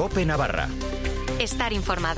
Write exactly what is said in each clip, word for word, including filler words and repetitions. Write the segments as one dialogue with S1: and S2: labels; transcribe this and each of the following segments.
S1: COPE Navarra.
S2: Estar informado.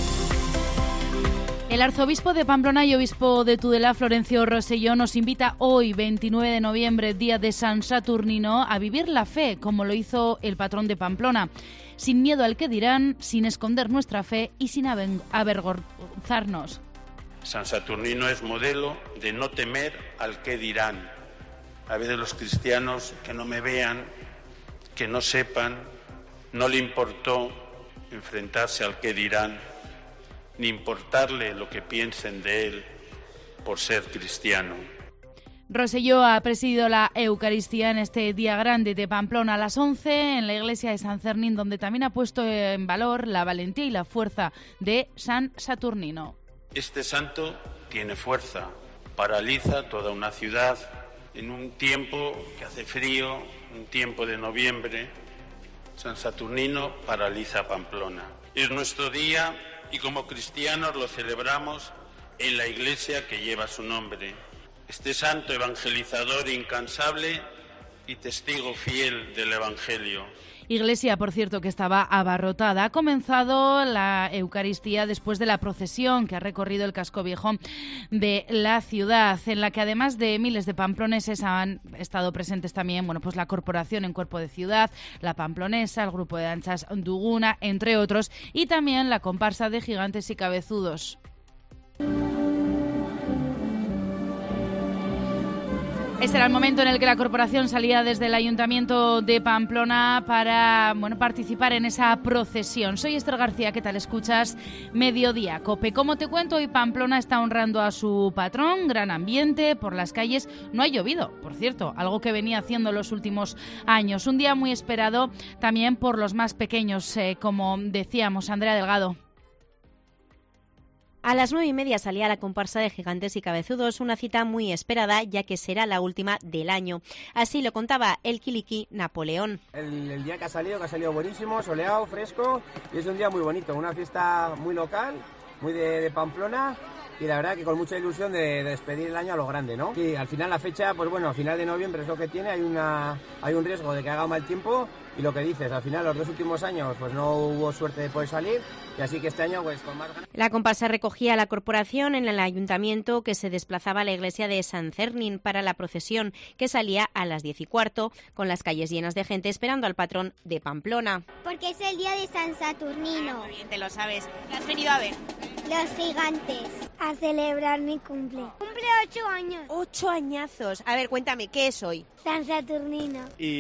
S3: El arzobispo de Pamplona y obispo de Tudela, Florencio Rosselló, nos invita hoy, veintinueve de noviembre, día de San Saturnino, a vivir la fe, como lo hizo el patrón de Pamplona, sin miedo al que dirán, sin esconder nuestra fe y sin avergonzarnos.
S4: San Saturnino es modelo de no temer al que dirán. A veces los cristianos que no me vean, que no sepan, no le importó enfrentarse al que dirán, ni importarle lo que piensen de él por ser cristiano.
S3: Rosselló ha presidido la Eucaristía en este día grande de Pamplona a las once en la iglesia de San Fernín, donde también ha puesto en valor la valentía y la fuerza de San Saturnino.
S4: Este santo tiene fuerza, paraliza toda una ciudad en un tiempo que hace frío, un tiempo de noviembre. San Saturnino paraliza Pamplona. Es nuestro día y como cristianos lo celebramos en la iglesia que lleva su nombre. Este santo evangelizador incansable y testigo fiel del Evangelio.
S3: Iglesia, por cierto, que estaba abarrotada. Ha comenzado la Eucaristía después de la procesión que ha recorrido el casco viejo de la ciudad, en la que además de miles de pamploneses han estado presentes también, bueno, pues la Corporación en Cuerpo de Ciudad, la Pamplonesa, el Grupo de Danzas Duguna, entre otros, y también la comparsa de Gigantes y Cabezudos. Este era el momento en el que la corporación salía desde el Ayuntamiento de Pamplona para, bueno, participar en esa procesión. Soy Esther García, ¿qué tal escuchas? Mediodía, COPE. Como te cuento, hoy Pamplona está honrando a su patrón, gran ambiente por las calles. No ha llovido, por cierto, algo que venía haciendo los últimos años. Un día muy esperado también por los más pequeños, eh, como decíamos, Andrea Delgado.
S5: A las nueve y media salía la comparsa de Gigantes y Cabezudos, una cita muy esperada ya que será la última del año. Así lo contaba el Kiliqui Napoleón.
S6: El, el día que ha salido, que ha salido buenísimo, soleado, fresco, y es un día muy bonito, una fiesta muy local, muy de, de Pamplona, y la verdad que con mucha ilusión de, de despedir el año a lo grande, ¿no? Y al final la fecha, pues bueno, a final de noviembre es lo que tiene, hay, una, hay un riesgo de que haga mal tiempo, y lo que dices, al final los dos últimos años pues no hubo suerte de poder salir, y así que este año pues con más ganas.
S5: La comparsa recogía a la corporación en el ayuntamiento, que se desplazaba a la iglesia de San Fernín para la procesión, que salía a las diez y cuarto, con las calles llenas de gente esperando al patrón de Pamplona.
S7: Porque es el día de San Saturnino.
S5: Muy bien, te lo sabes. ¿Qué has venido a ver?
S7: Los gigantes. A celebrar mi cumple. Cumple ocho años.
S5: Ocho añazos. A ver, cuéntame, ¿qué es hoy?
S7: San Saturnino.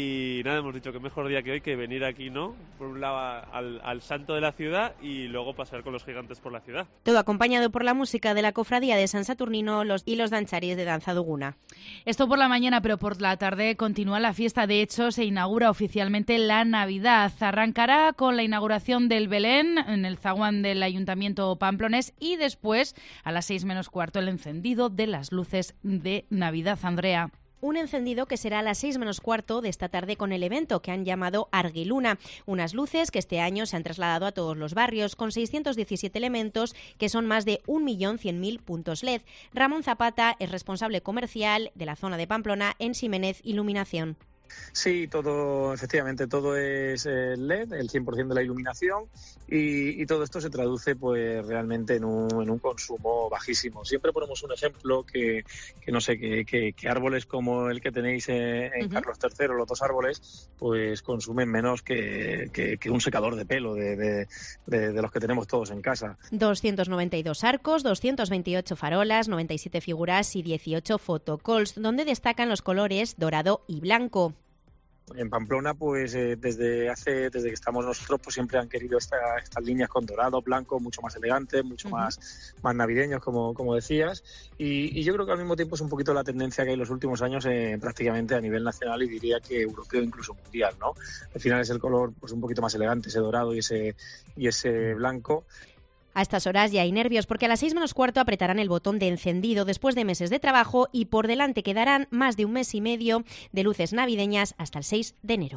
S8: Y nada, hemos dicho que mejor día que hoy que venir aquí, ¿no? Por un lado al, al santo de la ciudad y luego pasar con los gigantes por la ciudad.
S5: Todo acompañado por la música de la cofradía de San Saturnino los, y los dancharis de Danza Duguna.
S3: Esto por la mañana, pero por la tarde continúa la fiesta. De hecho, se inaugura oficialmente la Navidad. Arrancará con la inauguración del Belén en el zaguán del Ayuntamiento pamplonés y después, a las seis menos cuarto, el encendido de las luces de Navidad. Andrea.
S5: Un encendido que será a las seis menos cuarto de esta tarde con el evento que han llamado Arguiluna. Unas luces que este año se han trasladado a todos los barrios con seiscientos diecisiete elementos que son más de un millón cien mil puntos L E D. Ramón Zapata es responsable comercial de la zona de Pamplona en Ximénez Iluminación.
S9: Sí, todo, efectivamente, todo es el L E D, el cien por ciento de la iluminación y, y todo esto se traduce pues realmente en un, en un consumo bajísimo. Siempre ponemos un ejemplo que, que no sé, que, que, que árboles como el que tenéis en, en uh-huh. Carlos tercero, los dos árboles, pues consumen menos que, que, que un secador de pelo de, de, de, de los que tenemos todos en casa.
S5: doscientos noventa y dos arcos, doscientos veintiocho farolas, noventa y siete figuras y dieciocho photocalls, donde destacan los colores dorado y blanco.
S9: En Pamplona, pues eh, desde hace desde que estamos nosotros, pues siempre han querido esta, estas líneas con dorado, blanco, mucho más elegantes, mucho uh-huh. más, más navideños, como, como decías. Y, y yo creo que al mismo tiempo es un poquito la tendencia que hay en los últimos años eh, prácticamente a nivel nacional y diría que europeo, incluso mundial, ¿no? Al final es el color pues un poquito más elegante, ese dorado y ese, y ese blanco.
S5: A estas horas ya hay nervios porque a las seis menos cuarto apretarán el botón de encendido después de meses de trabajo y por delante quedarán más de un mes y medio de luces navideñas hasta el seis de enero.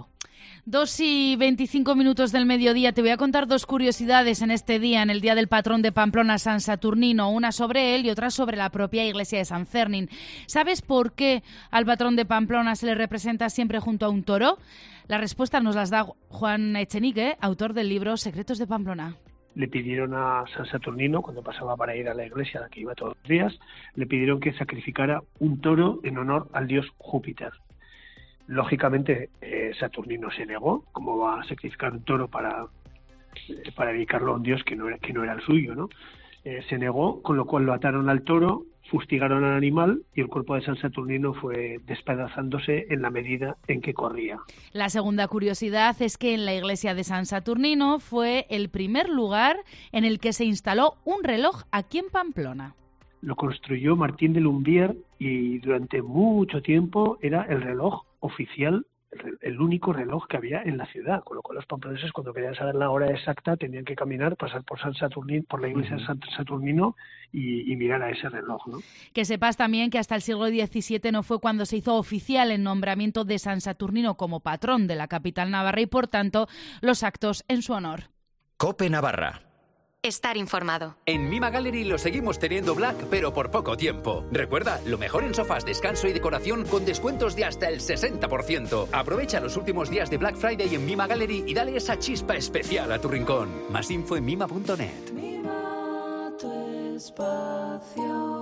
S3: Dos y veinticinco minutos del mediodía. Te voy a contar dos curiosidades en este día, en el Día del Patrón de Pamplona, San Saturnino. Una sobre él y otra sobre la propia iglesia de San Fermín. ¿Sabes por qué al patrón de Pamplona se le representa siempre junto a un toro? La respuesta nos las da Juan Echenique, autor del libro Secretos de Pamplona.
S1: Le pidieron a San Saturnino, cuando pasaba para ir a la iglesia a la que iba todos los días, le pidieron que sacrificara un toro en honor al dios Júpiter. Lógicamente, eh, Saturnino se negó. ¿Cómo va a sacrificar un toro para, eh, para dedicarlo a un dios que no era, que no era el suyo, ¿no? Eh, se negó, con lo cual lo ataron al toro, fustigaron al animal y el cuerpo de San Saturnino fue despedazándose en la medida en que corría.
S3: La segunda curiosidad es que en la iglesia de San Saturnino fue el primer lugar en el que se instaló un reloj aquí en Pamplona.
S1: Lo construyó Martín de Lumbier y durante mucho tiempo era el reloj oficial, el, el único reloj que había en la ciudad, con lo cual los pamploneses cuando querían saber la hora exacta tenían que caminar, pasar por San Saturnino, por la iglesia de San Saturnino y, y mirar a ese reloj, ¿no?
S3: Que sepas también que hasta el siglo diecisiete no fue cuando se hizo oficial el nombramiento de San Saturnino como patrón de la capital navarra y por tanto los actos en su honor.
S10: COPE Navarra.
S2: Estar informado.
S10: En Mima Gallery lo seguimos teniendo black, pero por poco tiempo. Recuerda, lo mejor en sofás, descanso y decoración con descuentos de hasta el sesenta por ciento. Aprovecha los últimos días de Black Friday en Mima Gallery y dale esa chispa especial a tu rincón. Más info en mima punto net.
S11: Mima tu espacio.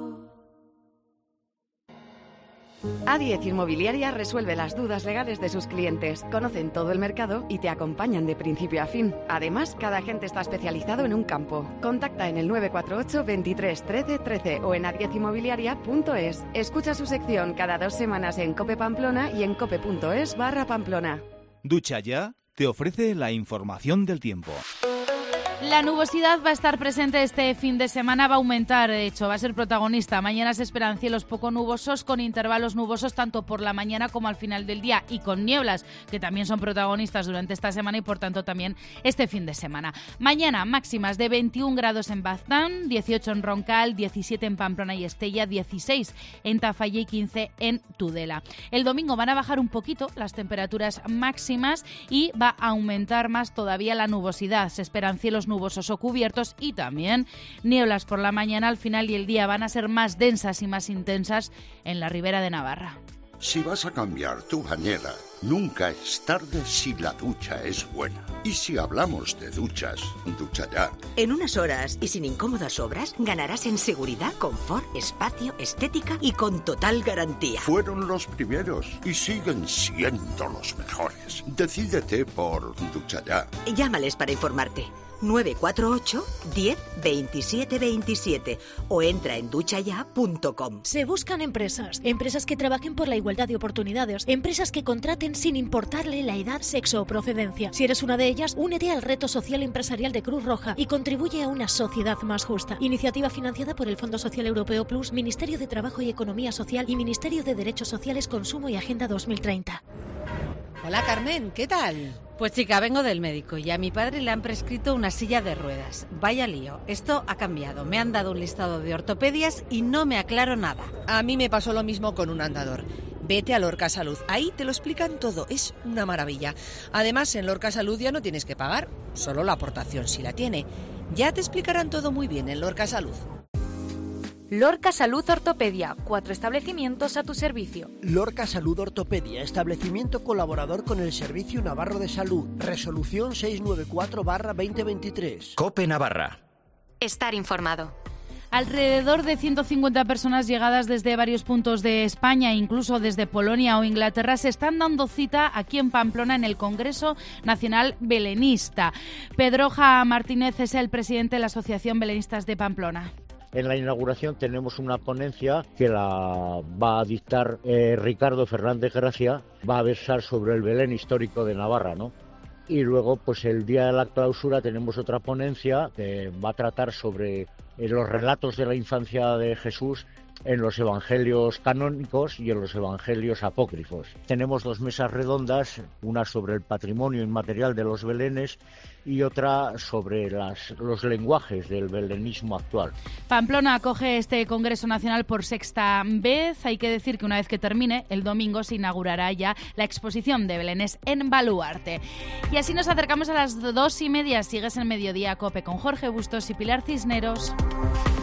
S12: A diez Inmobiliaria resuelve las dudas legales de sus clientes. Conocen todo el mercado y te acompañan de principio a fin. Además, cada agente está especializado en un campo. Contacta en el nueve cuatro ocho, veintitrés, trece, trece o en a diez inmobiliaria punto es. Escucha su sección cada dos semanas en Cope Pamplona y en cope punto es barra Pamplona.
S13: Ducha Ya te ofrece la información del tiempo.
S3: La nubosidad va a estar presente este fin de semana, va a aumentar, de hecho, va a ser protagonista. Mañana se esperan cielos poco nubosos, con intervalos nubosos tanto por la mañana como al final del día y con nieblas, que también son protagonistas durante esta semana y por tanto también este fin de semana. Mañana máximas de veintiún grados en Baztán, dieciocho en Roncal, diecisiete en Pamplona y Estella, dieciséis en Tafalla y quince en Tudela. El domingo van a bajar un poquito las temperaturas máximas y va a aumentar más todavía la nubosidad. Se esperan cielos nubosos o cubiertos y también nieblas por la mañana. Al final y el día van a ser más densas y más intensas en la Ribera de Navarra.
S14: Si vas a cambiar tu bañera, nunca es tarde si la ducha es buena. Y si hablamos de duchas, Ducha Ya.
S15: En unas horas y sin incómodas obras, ganarás en seguridad, confort, espacio, estética y con total garantía.
S14: Fueron los primeros y siguen siendo los mejores. Decídete por Ducha Ya.
S15: Llámales para informarte. nueve cuatro ocho, diez, veintisiete, veintisiete o entra en ducha ya punto com.
S16: Se buscan empresas, empresas que trabajen por la igualdad de oportunidades, empresas que contraten sin importarle la edad, sexo o procedencia. Si eres una de ellas, únete al reto social empresarial de Cruz Roja y contribuye a una sociedad más justa. Iniciativa financiada por el Fondo Social Europeo Plus, Ministerio de Trabajo y Economía Social y Ministerio de Derechos Sociales, Consumo y Agenda dos mil treinta.
S17: Hola Carmen, ¿qué tal? Pues chica, vengo del médico y a mi padre le han prescrito una silla de ruedas. Vaya lío, esto ha cambiado. Me han dado un listado de ortopedias y no me aclaro nada.
S18: A mí me pasó lo mismo con un andador. Vete a Lorca Salud, ahí te lo explican todo, es una maravilla. Además, en Lorca Salud ya no tienes que pagar, solo la aportación si la tiene. Ya te explicarán todo muy bien en Lorca Salud.
S19: Lorca Salud Ortopedia, cuatro establecimientos a tu servicio.
S20: Lorca Salud Ortopedia, establecimiento colaborador con el Servicio Navarro de Salud. Resolución seiscientos noventa y cuatro barra veinte veintitrés.
S10: COPE Navarra.
S2: Estar informado.
S3: Alrededor de ciento cincuenta personas llegadas desde varios puntos de España, incluso desde Polonia o Inglaterra, se están dando cita aquí en Pamplona en el Congreso Nacional Belenista. Pedroja Martínez es el presidente de la Asociación Belenistas de Pamplona.
S21: En la inauguración tenemos una ponencia que la va a dictar eh, Ricardo Fernández Gracia, va a versar sobre el Belén histórico de Navarra, ¿no? Y luego, pues el día de la clausura tenemos otra ponencia que va a tratar sobre eh, los relatos de la infancia de Jesús en los evangelios canónicos y en los evangelios apócrifos. Tenemos dos mesas redondas, una sobre el patrimonio inmaterial de los belenes y otra sobre las, los lenguajes del belenismo actual.
S3: Pamplona acoge este Congreso Nacional por sexta vez. Hay que decir que una vez que termine, el domingo se inaugurará ya la exposición de belenes en Baluarte. Y así nos acercamos a las dos y media. Sigues en Mediodía Cope con Jorge Bustos y Pilar Cisneros.